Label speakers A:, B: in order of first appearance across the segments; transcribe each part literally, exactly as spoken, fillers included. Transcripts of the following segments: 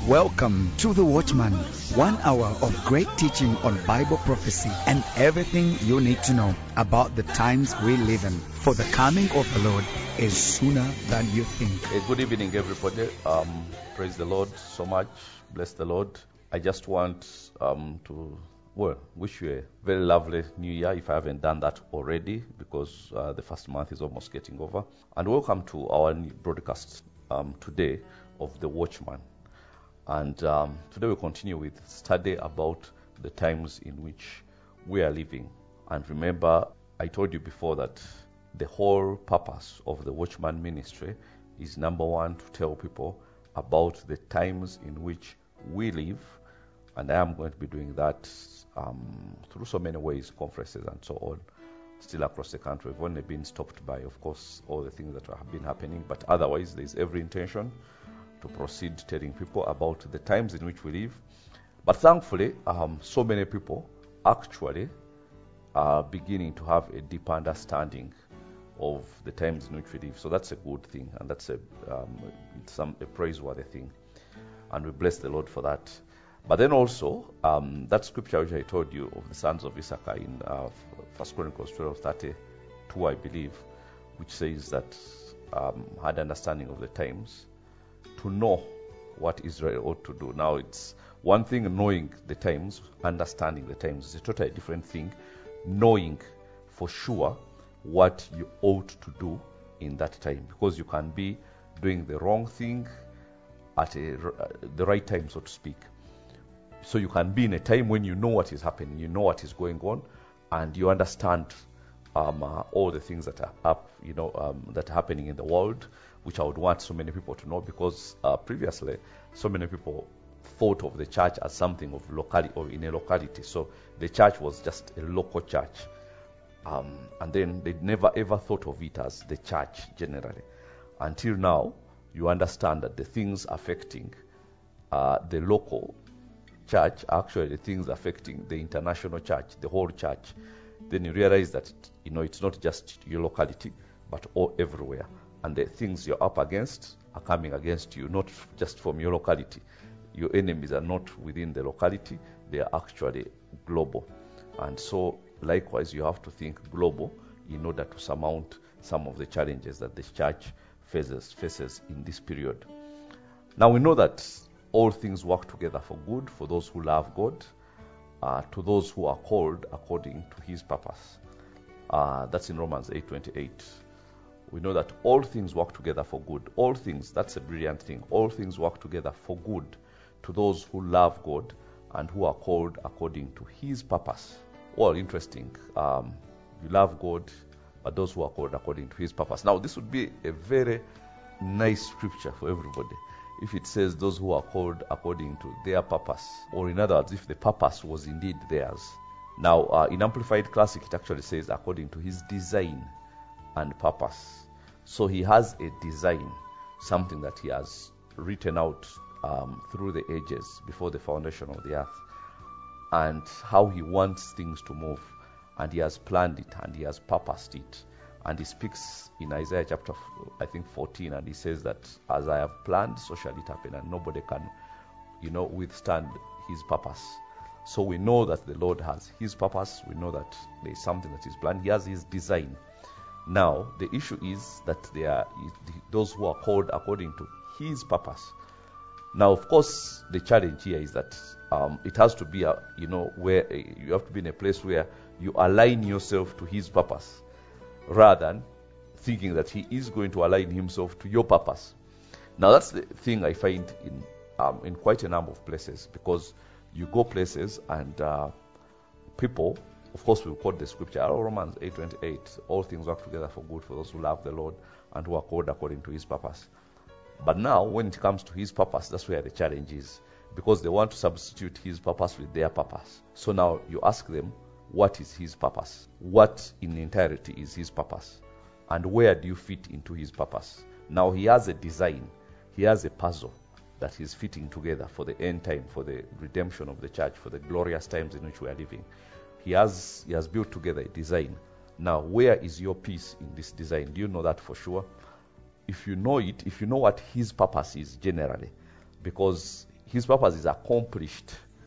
A: Welcome to The Watchman, one hour of great teaching on Bible prophecy and everything you need to know about the times we live in. For the coming of the Lord is sooner than you think.
B: Uh, good evening, everybody. Um, praise the Lord so much. Bless the Lord. I just want um, to, well, wish you a very lovely new year if I haven't done that already, because uh, the first month is almost getting over. And welcome to our new broadcast um, today of The Watchman. And um, today we continue with study about the times in which we are living. And remember, I told you before that the whole purpose of the Watchman ministry is, number one, to tell people about the times in which we live. And I am going to be doing that um, through so many ways, conferences and so on, still across the country. We've only been stopped by, of course, all the things that have been happening. But otherwise, there's every intention to proceed telling people about the times in which we live. But thankfully, um, so many people actually are beginning to have a deep understanding of the times in which we live. So that's a good thing, and that's a, um, some, a praiseworthy thing. And we bless the Lord for that. But then also, um, that scripture which I told you of the sons of Issachar in uh, First Chronicles twelve thirty-two, I believe, which says that um, had understanding of the times, to know what Israel ought to do. Now, it's one thing knowing the times, understanding the times. It's a totally different thing knowing for sure what you ought to do in that time, because you can be doing the wrong thing at a, uh, the right time, so to speak. So you can be in a time when you know what is happening, you know what is going on, and you understand um, uh, all the things that are up, you know, um, that are happening in the world, which I would want so many people to know, because uh, previously so many people thought of the church as something of locality or in a locality. So the church was just a local church, um, and then they never ever thought of it as the church generally. Until now, you understand that the things affecting uh, the local church are actually the things affecting the international church, the whole church. Then you realize that, you know, it's not just your locality, but all everywhere. And the things you're up against are coming against you, not just from your locality. Your enemies are not within the locality, they are actually global. And so, likewise, you have to think global in order to surmount some of the challenges that the church faces, faces in this period. Now, we know that all things work together for good for those who love God, uh, to those who are called according to His purpose. Uh, that's in Romans eight twenty-eight. We know that all things work together for good. All things, that's a brilliant thing. All things work together for good to those who love God and who are called according to His purpose. Well, interesting. Um, you love God, but those who are called according to His purpose. Now, this would be a very nice scripture for everybody if it says those who are called according to their purpose, or in other words, if the purpose was indeed theirs. Now, uh, in Amplified Classic, it actually says according to His design and purpose. So He has a design, something that He has written out um, through the ages before the foundation of the earth, and how He wants things to move, and He has planned it and He has purposed it. And He speaks in Isaiah chapter, I think, fourteen, and He says that as I have planned, so shall it happen, and nobody can, you know, withstand His purpose. So we know that the Lord has His purpose. We know that there is something that is planned. He has His design. Now, the issue is that they are those who are called according to His purpose. Now, of course, the challenge here is that um, it has to be, a, you know, where uh, you have to be in a place where you align yourself to His purpose, rather than thinking that He is going to align Himself to your purpose. Now, that's the thing I find in um, in quite a number of places, because you go places and uh, people, of course, we quote the scripture, Romans eight twenty-eight, all things work together for good for those who love the Lord and who are called according to His purpose. But now, when it comes to His purpose, that's where the challenge is, because they want to substitute His purpose with their purpose. So now you ask them, what is His purpose? What in entirety is His purpose? And where do you fit into His purpose? Now, He has a design, He has a puzzle that He's fitting together for the end time, for the redemption of the church, for the glorious times in which we are living. He has he has built together a design. Now, where is your piece in this design? Do you know that for sure? If you know it, if you know what His purpose is generally, because His purpose is accomplished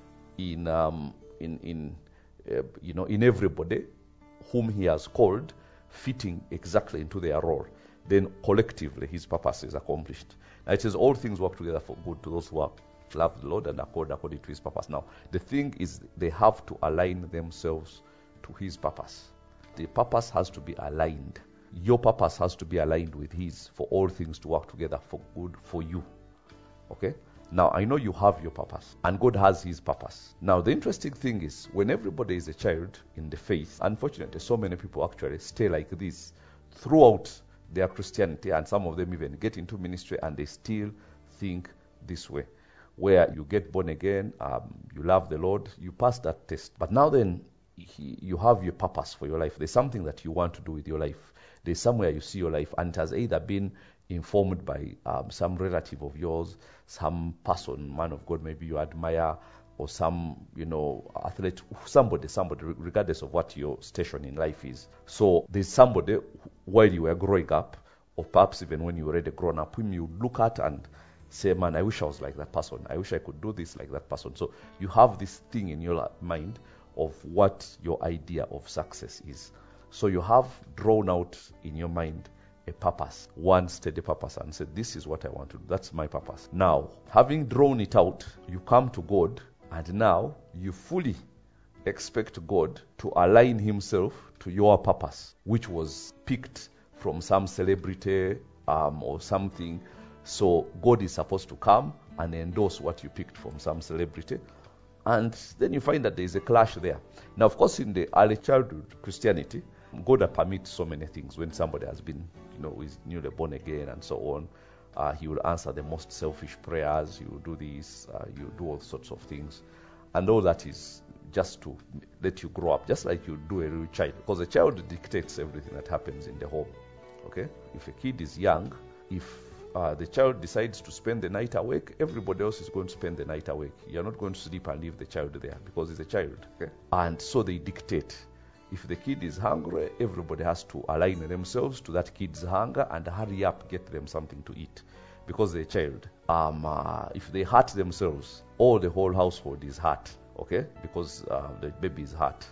B: in um, in in uh, you know in everybody whom He has called, fitting exactly into their role. Then collectively, His purpose is accomplished. Now it says all things work together for good to those who are love the Lord and accord according to His purpose. Now the thing is, they have to align themselves to His purpose. The purpose has to be aligned. Your purpose has to be aligned with His for all things to work together for good for you. Okay? Now, I know you have your purpose, and God has His purpose. Now, the interesting thing is, when everybody is a child in the faith, unfortunately, so many people actually stay like this throughout their Christianity, and some of them even get into ministry, and they still think this way, where you get born again, um, you love the Lord, you pass that test. But now then, he, you have your purpose for your life. There's something that you want to do with your life. There's somewhere you see your life, and it has either been informed by um, some relative of yours, some person, man of God, maybe you admire, or some, you know, athlete, somebody, somebody, regardless of what your station in life is. So there's somebody, while you were growing up, or perhaps even when you were already grown up, whom you look at and say, man, I wish I was like that person. I wish I could do this like that person. So you have this thing in your mind of what your idea of success is. So you have drawn out in your mind a purpose, one steady purpose, and said, this is what I want to do. That's my purpose. Now, having drawn it out, you come to God, and now you fully expect God to align Himself to your purpose, which was picked from some celebrity um, or something. So God is supposed to come and endorse what you picked from some celebrity. And then you find that there is a clash there. Now, of course, in the early childhood Christianity, God permits so many things. When somebody has been, you know, is newly born again and so on, uh, He will answer the most selfish prayers. You will do this, uh, you do all sorts of things. And all that is just to let you grow up, just like you do a real child. Because a child dictates everything that happens in the home. Okay? If a kid is young, if Uh, the child decides to spend the night awake, everybody else is going to spend the night awake. You're not going to sleep and leave the child there because he's a child. Okay? And so they dictate. If the kid is hungry, everybody has to align themselves to that kid's hunger and hurry up, get them something to eat because they're a child. Um, uh, if they hurt themselves, all the whole household is hurt. Okay? Because uh, the baby is hurt.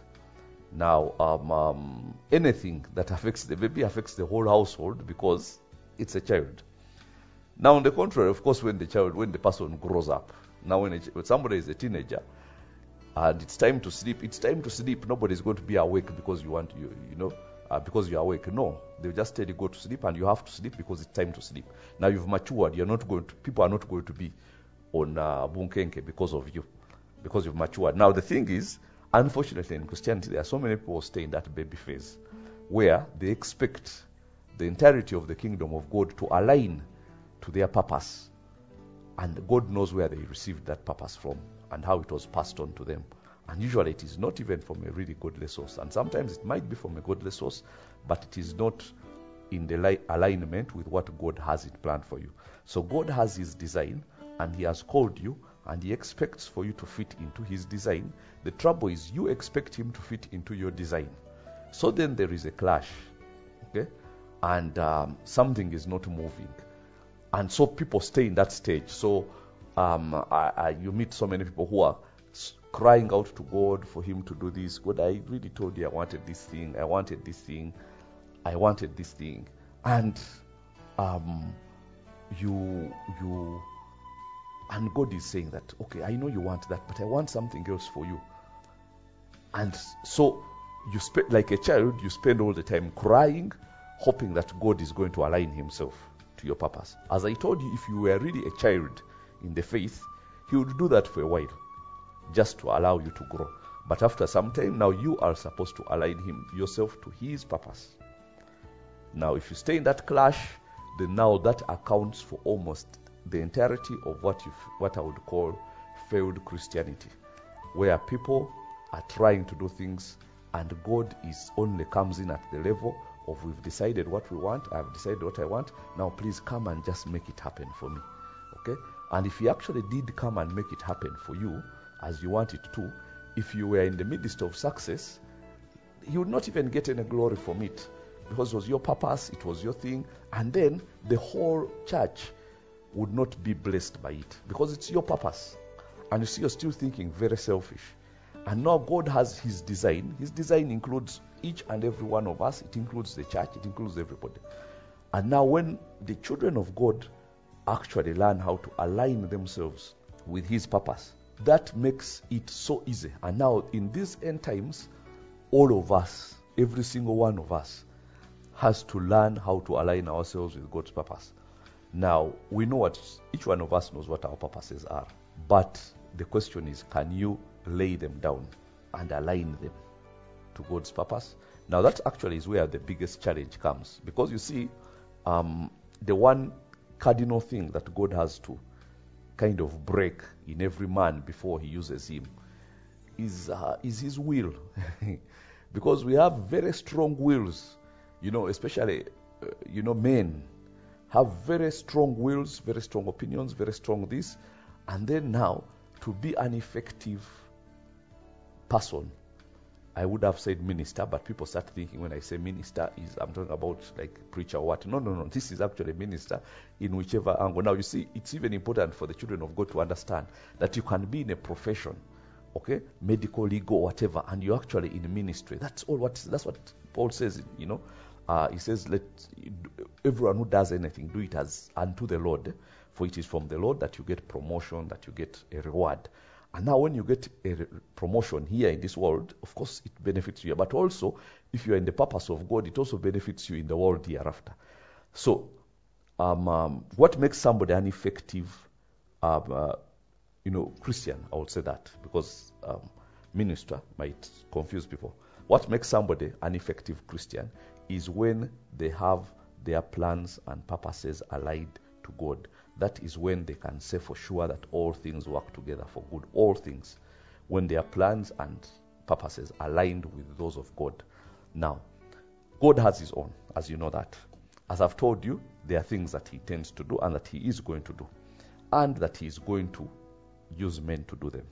B: Now, um, um, anything that affects the baby affects the whole household because it's a child. Now, on the contrary, of course, when the child, when the person grows up, now when, a, when somebody is a teenager and it's time to sleep, it's time to sleep. Nobody is going to be awake because you want, you, you know, uh, because you're awake. No, they'll just tell you go to sleep, and you have to sleep because it's time to sleep. Now you've matured. You're not going to, people are not going to be on uh, bunkenke because of you, because you've matured. Now the thing is, unfortunately, in Christianity, there are so many people who stay in that baby phase where they expect the entirety of the kingdom of God to align to their purpose, and God knows where they received that purpose from and how it was passed on to them. And usually it is not even from a really godly source, and sometimes it might be from a godly source, but it is not in the li- alignment with what God has it planned for you. So God has His design, and He has called you, and He expects for you to fit into His design. The trouble is you expect Him to fit into your design. So then there is a clash, okay, and um, something is not moving. And so people stay in that stage. So um, I, I, you meet so many people who are crying out to God for Him to do this. God, I really told you I wanted this thing. I wanted this thing. I wanted this thing. And um, you, you, and God is saying that, okay, I know you want that, but I want something else for you. And so you spend, like a child, you spend all the time crying, hoping that God is going to align Himself to your purpose. As I told you, if you were really a child in the faith, He would do that for a while, just to allow you to grow. But after some time, now you are supposed to align him yourself to His purpose. Now, if you stay in that clash, then now that accounts for almost the entirety of what you, what I would call failed Christianity, where people are trying to do things and God is only comes in at the level of we've decided what we want, I've decided what I want, now please come and just make it happen for me. Okay? And if He actually did come and make it happen for you as you want it to, if you were in the midst of success, He would not even get any glory from it, because it was your purpose, it was your thing, and then the whole church would not be blessed by it because it's your purpose. And you see, you're still thinking very selfish. And now God has his design. His design includes each and every one of us. It includes the church. It includes everybody. And now when the children of God actually learn how to align themselves with his purpose, that makes it so easy. And now in these end times, all of us, every single one of us, has to learn how to align ourselves with God's purpose. Now, we know what, each one of us knows what our purposes are. But the question is, can you lay them down and align them to God's purpose? Now, that actually is where the biggest challenge comes. Because you see, um, the one cardinal thing that God has to kind of break in every man before he uses him is, uh, is his will. Because we have very strong wills, you know, especially, uh, you know, men have very strong wills, very strong opinions, very strong this. And then now, to be an effective person, I would have said minister, but people start thinking when I say minister, is I'm talking about like preacher or what. No, no, no. This is actually minister in whichever angle. Now, you see, it's even important for the children of God to understand that you can be in a profession, okay, medical, legal, whatever, and you're actually in ministry. That's all. What that's what Paul says. You know, uh, he says, "Let everyone who does anything do it as unto the Lord, for it is from the Lord that you get promotion, that you get a reward." And now when you get a re- promotion here in this world, of course it benefits you. But also, if you are in the purpose of God, it also benefits you in the world hereafter. So, um, um, what makes somebody an effective, um, uh, you know, Christian? I would say that, because um, minister might confuse people. What makes somebody an effective Christian is when they have their plans and purposes aligned to God. That is when they can say for sure that all things work together for good. All things. When their plans and purposes aligned with those of God. Now, God has his own, as you know that. As I've told you, there are things that he tends to do and that he is going to do. And that he is going to use men to do them.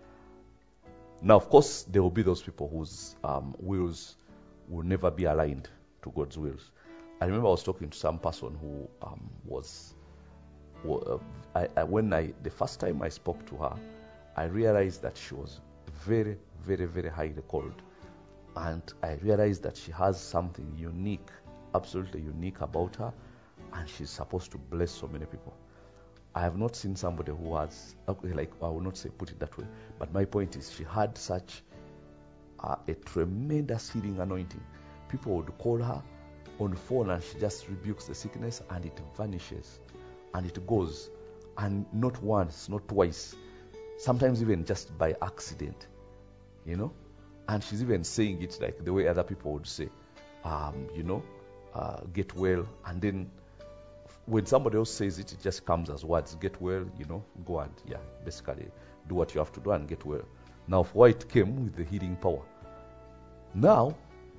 B: Now, of course, there will be those people whose um, wills will never be aligned to God's wills. I remember I was talking to some person who um, was... Well, uh, I, I, when I the first time I spoke to her, I realized that she was very, very, very highly called, and I realized that she has something unique, absolutely unique about her, and she's supposed to bless so many people. I have not seen somebody who has, okay, like I will not say put it that way, but my point is she had such uh, a tremendous healing anointing. People would call her on the phone, and she just rebukes the sickness, and it vanishes. And it goes, and not once, not twice, sometimes even just by accident, you know. And she's even saying it like the way other people would say, um, you know, uh, get well. And then when somebody else says it, it just comes as words, get well, you know, go and, yeah, basically do what you have to do and get well. Now, for why it came with the healing power. Now,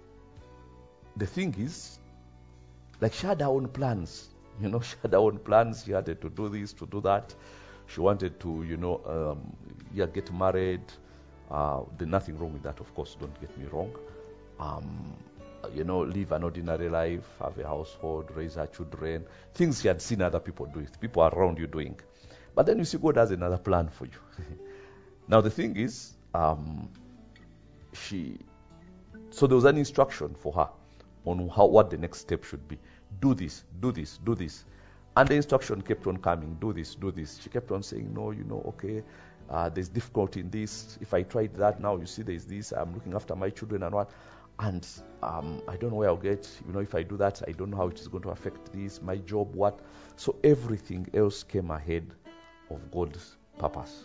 B: the thing is, like she had her own plans. You know, she had her own plans. She had to do this, to do that. She wanted to, you know, um, yeah, get married. Uh, there's nothing wrong with that, of course. Don't get me wrong. Um, you know, live an ordinary life, have a household, raise her children. Things she had seen other people do, people around you doing. But then you see, God has another plan for you. Now the thing is, um, she. So there was an instruction for her on how what the next step should be. Do this, do this, do this. And the instruction kept on coming. Do this, do this. She kept on saying, no, you know, okay, uh, there's difficulty in this. If I tried that now, you see there's this. I'm looking after my children and what. And um, I don't know where I'll get. You know, if I do that, I don't know how it is going to affect this, my job, what. So everything else came ahead of God's purpose.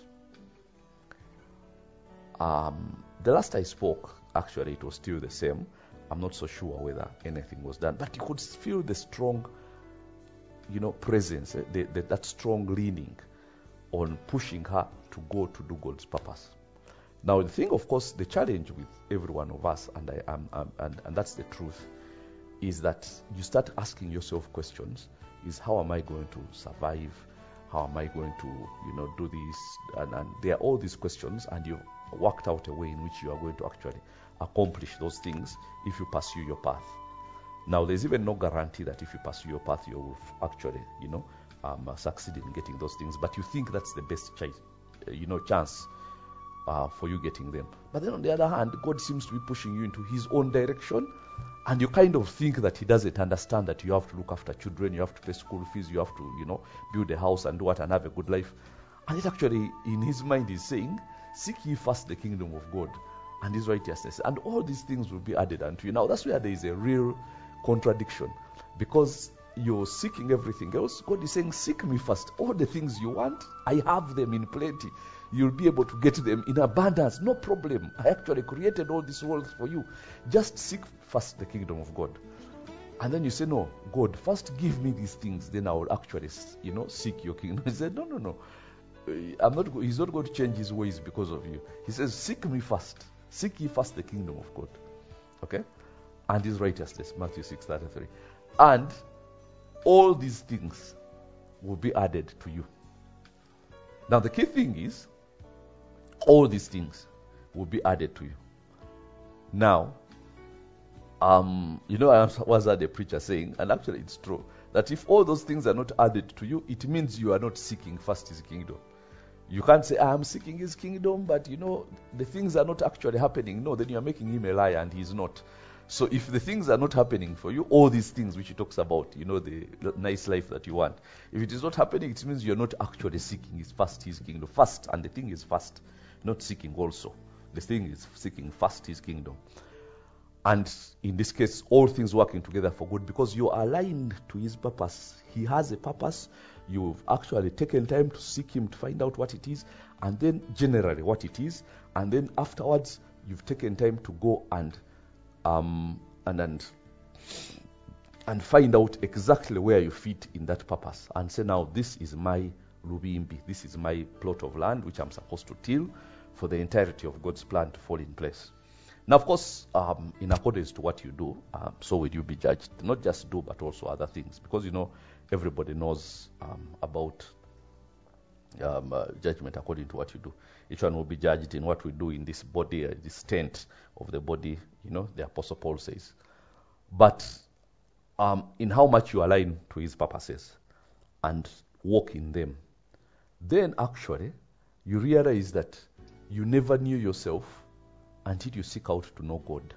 B: Um, the last I spoke, actually, it was still the same. I'm not so sure whether anything was done, but you could feel the strong, you know, presence, the, the, that strong leaning on pushing her to go to do God's purpose. Now, the thing, of course, the challenge with every one of us, and I am, um, and, and that's the truth, is that you start asking yourself questions: is how am I going to survive? How am I going to, you know, do this? And, and there are all these questions, and you've worked out a way in which you are going to actually accomplish those things if you pursue your path. Now, there's even no guarantee that if you pursue your path, you will actually, you know, um, succeed in getting those things. But you think that's the best choice, you know, chance uh, for you getting them. But then on the other hand, God seems to be pushing you into his own direction, and you kind of think that he doesn't understand that you have to look after children, you have to pay school fees, you have to, you know, build a house and do what and have a good life. And it actually, in his mind, is saying, seek ye first the kingdom of God and his righteousness, and all these things will be added unto you. Now, that's where there is a real contradiction, because you're seeking everything else. God is saying, seek me first. All the things you want, I have them in plenty. You'll be able to get them in abundance, no problem. I actually created all this world for you. Just seek first the kingdom of God. And then you say, no, God, first give me these things, then I will actually, you know, seek your kingdom. He said, no, no, no. I'm not. He's not going to change his ways because of you. He says, seek me first. Seek ye first the kingdom of God. Okay? And his righteousness, Matthew six thirty-three. And all these things will be added to you. Now the key thing is, all these things will be added to you. Now, um, you know, I was at the preacher saying, and actually it's true, that if all those things are not added to you, it means you are not seeking first his kingdom. You can't say, I'm seeking his kingdom, but you know, the things are not actually happening. No, then you are making him a liar and he's not. So if the things are not happening for you, all these things which he talks about, you know, the nice life that you want, if it is not happening, it means you're not actually seeking his first his kingdom. First, and the thing is first, not seeking also. The thing is seeking first his kingdom. And in this case, all things working together for good, because you are aligned to his purpose. He has a purpose. You've actually taken time to seek him to find out what it is, and then generally what it is, and then afterwards you've taken time to go and um and and and find out exactly where you fit in that purpose, and say, now this is my Lubimbi, this is my plot of land which I'm supposed to till for the entirety of God's plan to fall in place. Now, of course, um, in accordance to what you do, um, so will you be judged. Not just do, but also other things. Because, you know, everybody knows um, about um, uh, judgment according to what you do. Each one will be judged in what we do in this body, uh, this tent of the body, you know, the Apostle Paul says. But um, in how much you align to his purposes and walk in them, then actually you realize that you never knew yourself until you seek out to know God.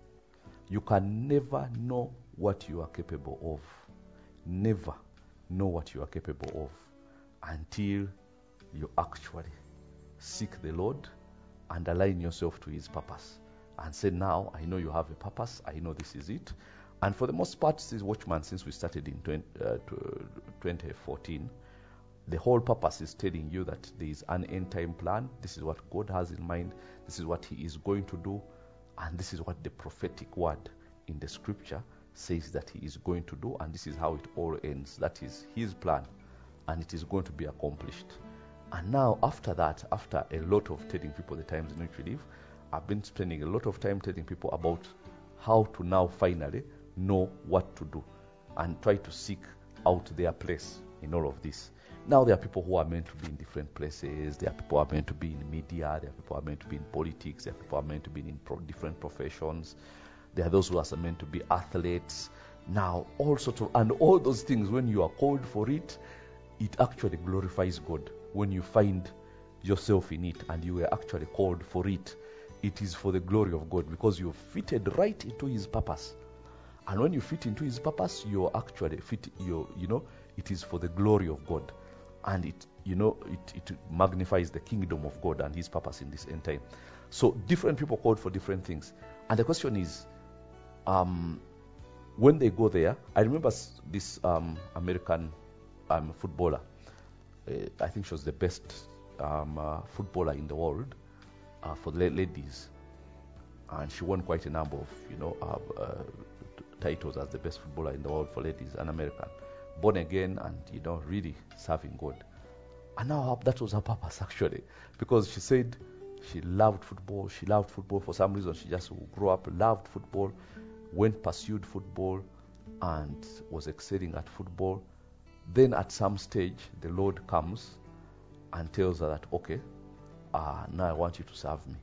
B: You can never know what you are capable of. Never know what you are capable of until you actually seek the Lord and align yourself to his purpose. And say, now, I know you have a purpose. I know this is it. And for the most part, this Watchman, since we started in twenty fourteen, the whole purpose is telling you that there is an end time plan. This is what God has in mind. This is what he is going to do. And this is what the prophetic word in the scripture says that he is going to do. And this is how it all ends. That is his plan. And it is going to be accomplished. And now after that, after a lot of telling people the times in which we live, I've been spending a lot of time telling people about how to now finally know what to do and try to seek out their place in all of this. Now there are people who are meant to be in different places. There are people who are meant to be in media. There are people who are meant to be in politics. There are people who are meant to be in pro- different professions. There are those who are meant to be athletes. Now, all sorts of, and all those things, when you are called for it, it actually glorifies God. When you find yourself in it and you were actually called for it, it is for the glory of God, because you're fitted right into his purpose. And when you fit into his purpose, you're actually fit, you're, you know, it is for the glory of God. And it, you know, it, it magnifies the kingdom of God and his purpose in this end time. So different people called for different things. And the question is, um, when they go there, I remember this um, American um, footballer. Uh, I think she was the best um, uh, footballer in the world uh, for the ladies. And she won quite a number of, you know, uh, uh, t- titles as the best footballer in the world for ladies, an American. Born again and, you know, really serving God. And now that was her purpose, actually, because she said she loved football. She loved football for some reason. She just grew up, loved football, went, pursued football, and was excelling at football. Then at some stage, the Lord comes and tells her that, okay, uh, now I want you to serve me.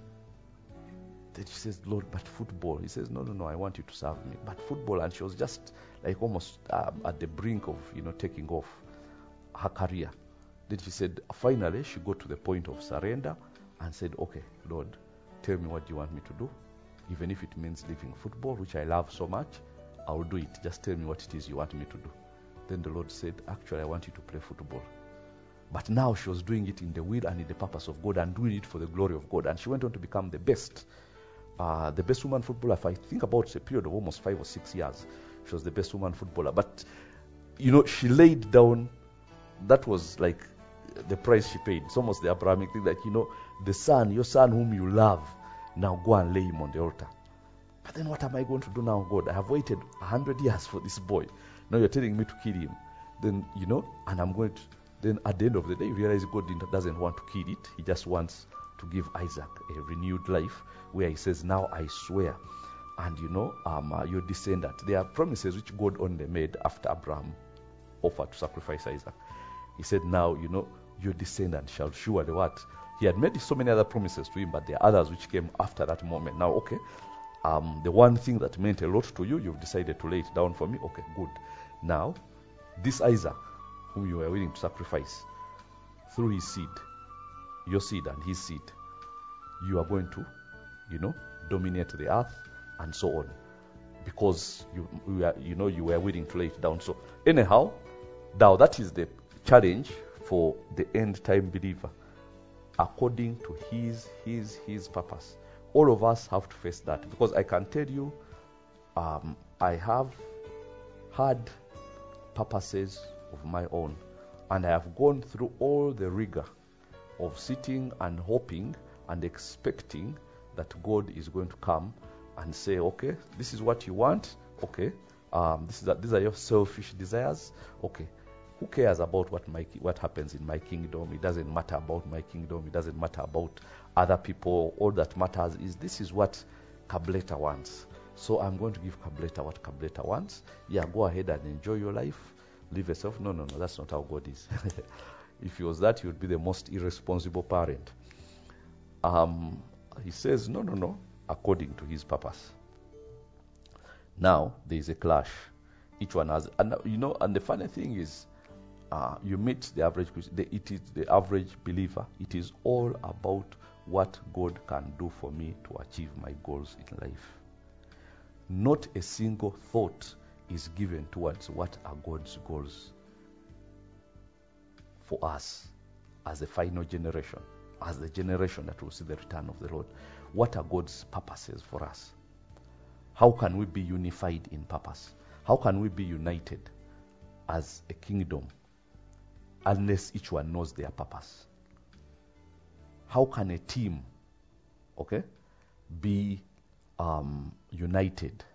B: Then she says, Lord, but football. He says, no, no, no, I want you to serve me. But football. And she was just like almost um, at the brink of, you know, taking off her career. Then she said, finally, she got to the point of surrender and said, okay, Lord, tell me what you want me to do. Even if it means leaving football, which I love so much, I will do it. Just tell me what it is you want me to do. Then the Lord said, actually, I want you to play football. But now she was doing it in the will and in the purpose of God and doing it for the glory of God. And she went on to become the best, uh, the best woman footballer. If I think about a period of almost five or six years, she was the best woman footballer. But, you know, she laid down, that was like the price she paid. It's almost the Abrahamic thing that, you know, the son, your son whom you love, now go and lay him on the altar. But then what am I going to do now, God? I have waited a hundred years for this boy. Now you're telling me to kill him. Then, you know, and I'm going to, then at the end of the day, you realize God doesn't want to kill it. He just wants to give Isaac a renewed life where he says, now I swear. And, you know, um, uh, your descendant. There are promises which God only made after Abraham offered to sacrifice Isaac. He said, now, you know, your descendant shall surely what? He had made so many other promises to him, but there are others which came after that moment. Now, okay, um, the one thing that meant a lot to you, you've decided to lay it down for me. Okay, good. Now, this Isaac, whom you were willing to sacrifice, through his seed, your seed and his seed, you are going to, you know, dominate the earth and so on, because you, you, were, you know, you were willing to lay it down. So, anyhow, now that is the challenge for the end time believer, according to his his his purpose. All of us have to face that, because I can tell you, um, I have had purposes of my own, and I have gone through all the rigor of sitting and hoping and expecting that God is going to come and say, okay, this is what you want, okay, um, this is a, these are your selfish desires, okay. Who cares about what my what happens in my kingdom? It doesn't matter about my kingdom. It doesn't matter about other people. All that matters is this is what Kableta wants. So I'm going to give Kableta what Kableta wants. Yeah, go ahead and enjoy your life. Live yourself. No, no, no. That's not how God is. If he was that, he would be the most irresponsible parent. Um, he says, no, no, no, according to his purpose. Now, there is a clash. Each one has, and you know, and the funny thing is, Uh, you meet the average Christian, the, it is the average believer. It is all about what God can do for me to achieve my goals in life. Not a single thought is given towards what are God's goals for us as the final generation, as the generation that will see the return of the Lord. What are God's purposes for us? How can we be unified in purpose? How can we be united as a kingdom unless each one knows their purpose? How can a team, okay, be um, united?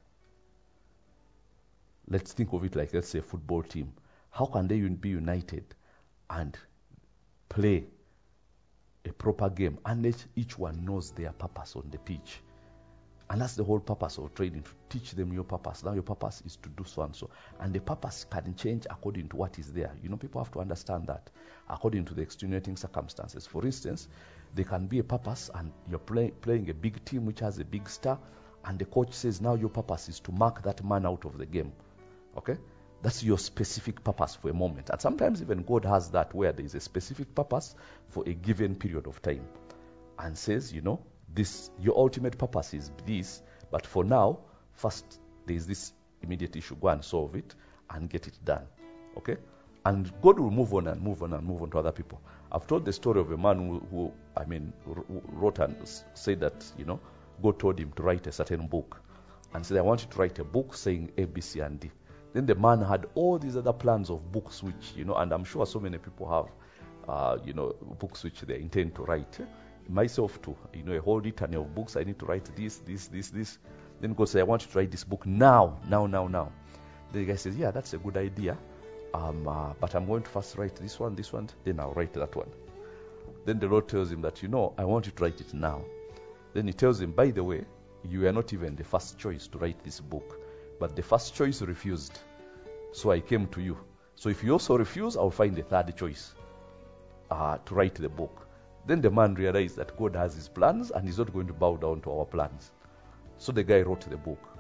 B: Let's think of it like, let's say, a football team. How can they be united and play a proper game unless each one knows their purpose on the pitch? And that's the whole purpose of training, to teach them your purpose. Now your purpose is to do so and so. And the purpose can change according to what is there. You know, people have to understand that according to the extenuating circumstances. For instance, there can be a purpose and you're play, playing a big team which has a big star, and the coach says, now your purpose is to mark that man out of the game. Okay? That's your specific purpose for a moment. And sometimes even God has that, where there is a specific purpose for a given period of time, and says, you know, this, your ultimate purpose is this, but for now, first there is this immediate issue. Go and solve it and get it done. Okay? And God will move on and move on and move on to other people. I've told the story of a man who, who I mean, wrote and said that, you know, God told him to write a certain book, and said, I want you to write a book saying A, B, C, and D. Then the man had all these other plans of books, which, you know, and I'm sure so many people have, uh, you know, books which they intend to write. Myself too, you know, a whole litany of books. I need to write this, this, this, this. Then God says, I want you to write this book now, now, now, now. The guy says, yeah, that's a good idea. Um, uh, but I'm going to first write this one, this one, then I'll write that one. Then the Lord tells him that, you know, I want you to write it now. Then he tells him, by the way, you are not even the first choice to write this book, but the first choice refused. So I came to you. So if you also refuse, I'll find a third choice uh, to write the book. Then the man realized that God has his plans and he's not going to bow down to our plans. So the guy wrote the book.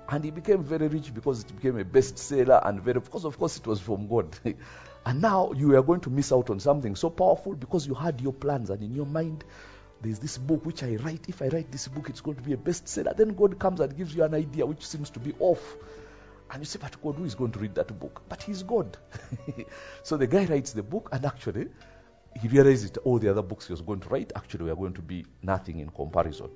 B: And he became very rich because it became a bestseller, and very, because of course it was from God. And now you are going to miss out on something so powerful because you had your plans, and in your mind there's this book which I write. If I write this book, it's going to be a bestseller. Then God comes and gives you an idea which seems to be off. And you say, but God, who is going to read that book? But he's God. So the guy writes the book, and actually he realizes that all the other books he was going to write actually were going to be nothing in comparison.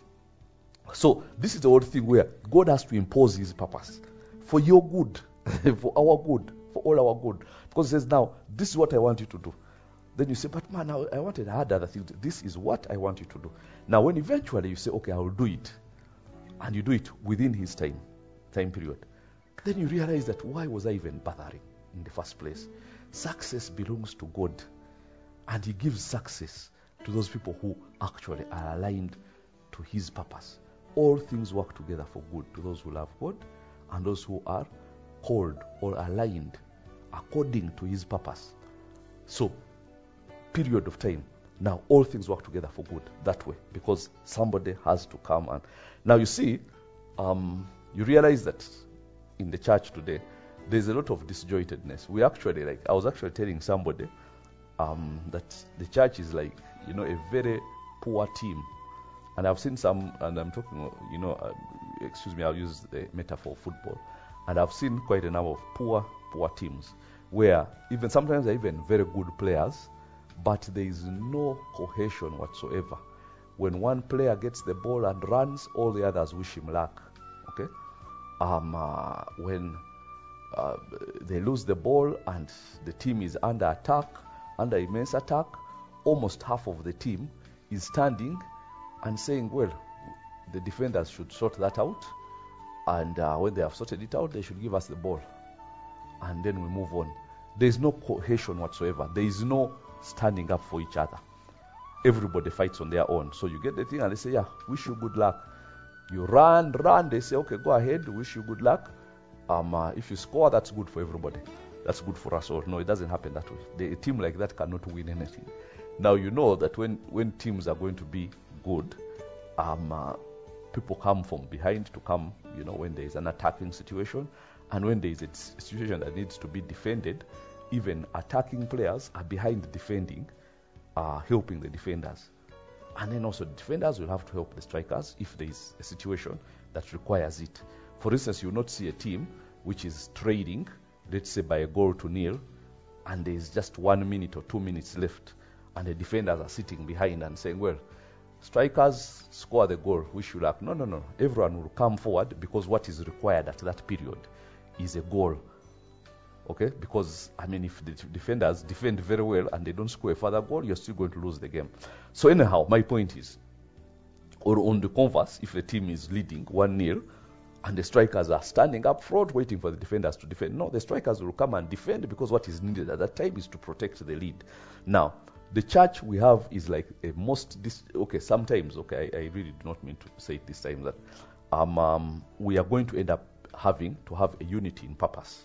B: So this is the whole thing where God has to impose his purpose for your good, for our good, for all our good. Because he says, now, this is what I want you to do. Then you say, but man, I, I wanted, I had other things. This is what I want you to do. Now, when eventually you say, okay, I will do it, and you do it within his time, time period, then you realize that why was I even bothering in the first place? Success belongs to God, and he gives success to those people who actually are aligned to his purpose. All things work together for good to those who love God and those who are called or aligned according to his purpose. So, period of time. Now, all things work together for good that way, because somebody has to come. And now you see, um, you realize that in the church today, there's a lot of disjointedness. We actually, like, I was actually telling somebody um, that the church is like, you know, a very poor team. And I've seen some, and I'm talking, you know, uh, excuse me, I'll use the metaphor of football. And I've seen quite a number of poor, poor teams where even sometimes they're even very good players, but there is no cohesion whatsoever. When one player gets the ball and runs, all the others wish him luck. Okay? Um, uh, when uh, they lose the ball and the team is under attack, under immense attack, almost half of the team is standing and saying, well, the defenders should sort that out, and uh, when they have sorted it out, they should give us the ball, and then we move on. There is no cohesion whatsoever. There is no standing up for each other. Everybody fights on their own. So you get the thing and they say, yeah, wish you good luck. You run, run, they say, okay, go ahead, wish you good luck. Um, uh, if you score, that's good for everybody. That's good for us all. No, it doesn't happen that way. The, a team like that cannot win anything. Now you know that when, when teams are going to be good, um, uh, people come from behind to come, you know, when there is an attacking situation, and when there is a situation that needs to be defended, even attacking players are behind defending, uh, helping the defenders. And then also the defenders will have to help the strikers if there is a situation that requires it. For instance, you will not see a team which is trading, let's say by a goal to nil, and there is just one minute or two minutes left, and the defenders are sitting behind and saying, well, strikers score the goal, wish you luck. No, no, no. Everyone will come forward because what is required at that period is a goal. Okay? Because, I mean, if the defenders defend very well and they don't score a further goal, you're still going to lose the game. So anyhow, my point is, or on the converse, if the team is leading one nil and the strikers are standing up front waiting for the defenders to defend, no, the strikers will come and defend because what is needed at that time is to protect the lead. Now, the church we have is like a most, dis- okay, sometimes, okay, I, I really do not mean to say it this time that um, um, we are going to end up having to have a unity in purpose.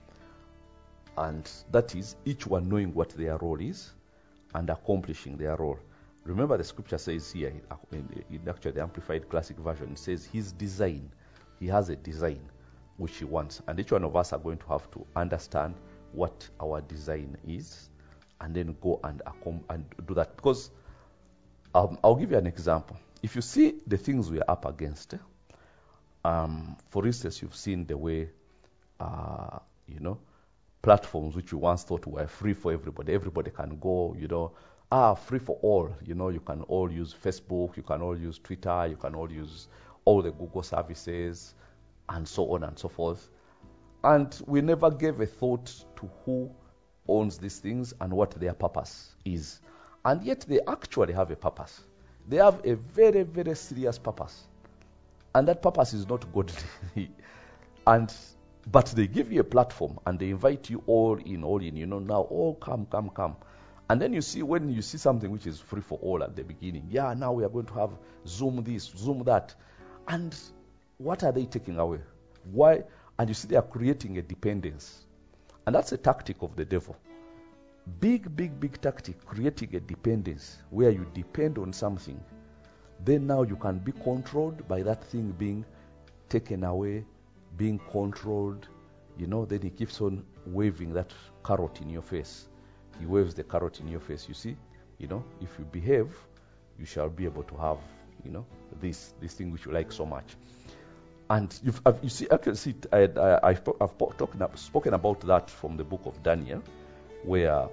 B: And that is each one knowing what their role is and accomplishing their role. Remember the scripture says here, in, in actually the Amplified Classic Version, it says his design, he has a design which he wants. And each one of us are going to have to understand what our design is, and then go and, accom- and do that. Because um, I'll give you an example. If you see the things we are up against, eh, um, for instance, you've seen the way, uh, you know, platforms which we once thought were free for everybody. Everybody can go, you know, ah, free for all. You know, you can all use Facebook, you can all use Twitter, you can all use all the Google services, and so on and so forth. And we never gave a thought to who owns these things and what their purpose is. And yet they actually have a purpose. They have a very, very serious purpose. And that purpose is not godly. and But they give you a platform and they invite you all in, all in, you know, now all come, come, come. And then you see, when you see something which is free for all at the beginning, yeah, now we are going to have Zoom this, Zoom that. And what are they taking away? Why? And you see they are creating a dependence. And that's a tactic of the devil. Big, big, big tactic, creating a dependence where you depend on something. Then now you can be controlled by that thing being taken away being controlled, you know, then he keeps on waving that carrot in your face. He waves the carrot in your face. You see, you know, if you behave, you shall be able to have, you know, this this thing which you like so much. And you've, you see, I can see, I, I, I've, I've talked, spoken about that from the book of Daniel, where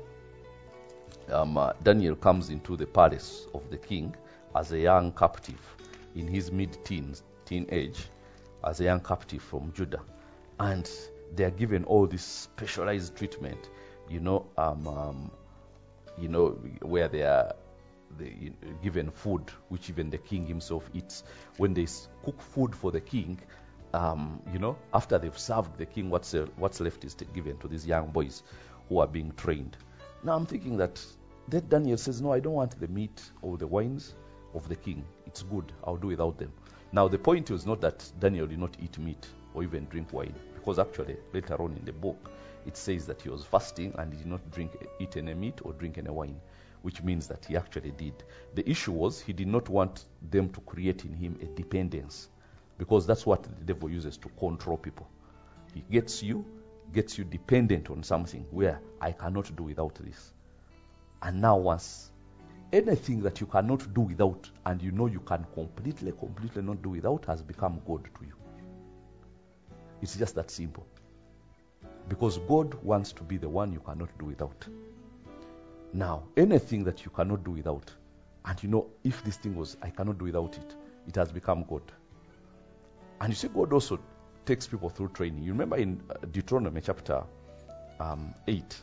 B: um, uh, Daniel comes into the palace of the king as a young captive in his mid-teens, teen age, as a young captive from Judah. And they are given all this specialized treatment, you know, um, um, you know, where they are they given food, which even the king himself eats. When they cook food for the king, um, you know, after they've served the king, what's uh, what's left is given to these young boys who are being trained. Now I'm thinking that that Daniel says, no, I don't want the meat or the wines of the king. It's good. I'll do without them. Now the point was not that Daniel did not eat meat or even drink wine, because actually later on in the book it says that he was fasting and he did not drink, eat any meat or drink any wine, which means that he actually did. The issue was he did not want them to create in him a dependence, because that's what the devil uses to control people. He gets you, gets you dependent on something where I cannot do without this. And now once anything that you cannot do without and you know you can completely, completely not do without has become God to you. It's just that simple. Because God wants to be the one you cannot do without. Now, anything that you cannot do without, and you know, if this thing was, I cannot do without it, it has become God. And you see, God also takes people through training. You remember in Deuteronomy chapter um, eight,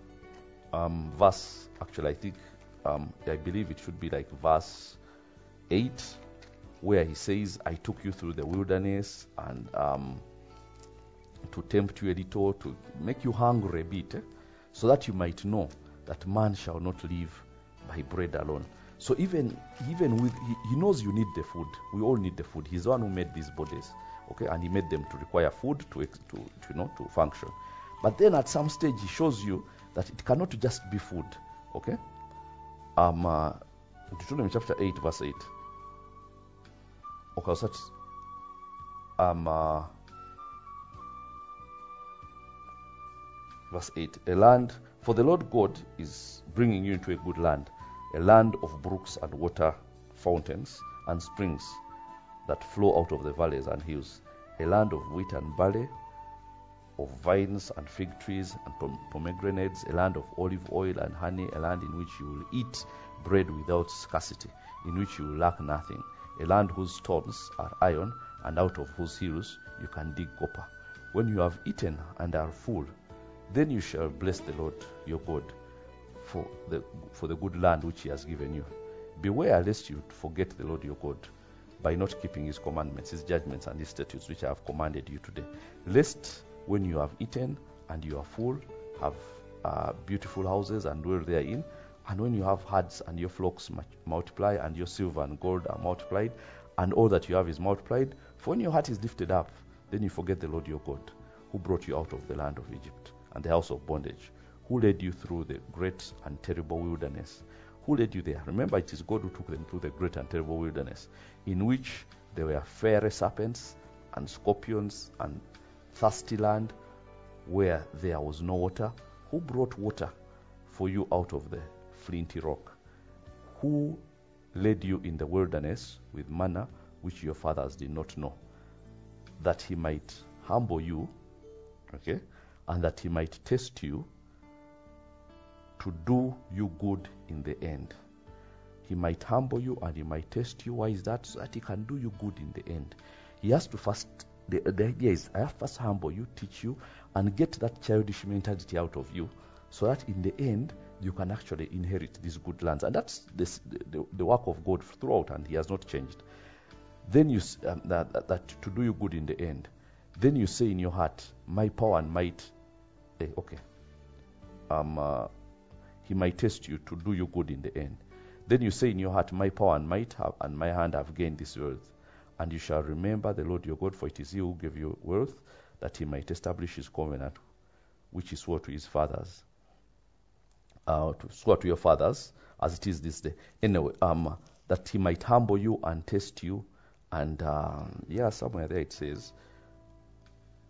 B: um, verse, actually I think, um, I believe it should be like verse eight, where he says, I took you through the wilderness and um, to tempt you a little, to make you hungry a bit, eh, so that you might know that man shall not live by bread alone. So even even with, he, he knows you need the food. We all need the food. He's the one who made these bodies, okay, and he made them to require food to, to, to you know to function. But then at some stage he shows you that it cannot just be food, okay. Um, uh, Deuteronomy chapter eight, verse eight. Okay, so that's um. Uh, Verse eight, a land, for the Lord God is bringing you into a good land, a land of brooks and water fountains and springs that flow out of the valleys and hills, a land of wheat and barley, of vines and fig trees and pomegranates, a land of olive oil and honey, a land in which you will eat bread without scarcity, in which you will lack nothing, a land whose stones are iron and out of whose hills you can dig copper. When you have eaten and are full, then you shall bless the Lord your God for the for the good land which he has given you. Beware lest you forget the Lord your God by not keeping his commandments, his judgments, and his statutes which I have commanded you today. Lest when you have eaten and you are full, have uh, beautiful houses and dwell therein, and when you have herds and your flocks multiply, and your silver and gold are multiplied, and all that you have is multiplied, for when your heart is lifted up, then you forget the Lord your God, who brought you out of the land of Egypt and the house of bondage, who led you through the great and terrible wilderness. Who led you there? Remember, it is God who took them through the great and terrible wilderness, in which there were fiery serpents and scorpions and thirsty land where there was no water. Who brought water for you out of the flinty rock? Who led you in the wilderness with manna which your fathers did not know, that he might humble you, okay, and that he might test you to do you good in the end. He might humble you and he might test you. Why is that? So that he can do you good in the end. He has to first, the, the idea is, I have to first humble you, teach you, and get that childish mentality out of you, so that in the end, you can actually inherit these good lands. And that's this, the, the work of God throughout, and he has not changed. Then you, um, that, that, that to do you good in the end. Then you say in your heart, my power and might, eh, okay, um, uh, he might test you to do you good in the end. Then you say in your heart, my power and might have, and my hand have gained this wealth. And you shall remember the Lord your God, for it is he who gave you wealth, that he might establish his covenant, which he swore to his fathers, uh, to swear to your fathers, as it is this day. Anyway, um, that he might humble you and test you. And uh, yeah, somewhere there it says,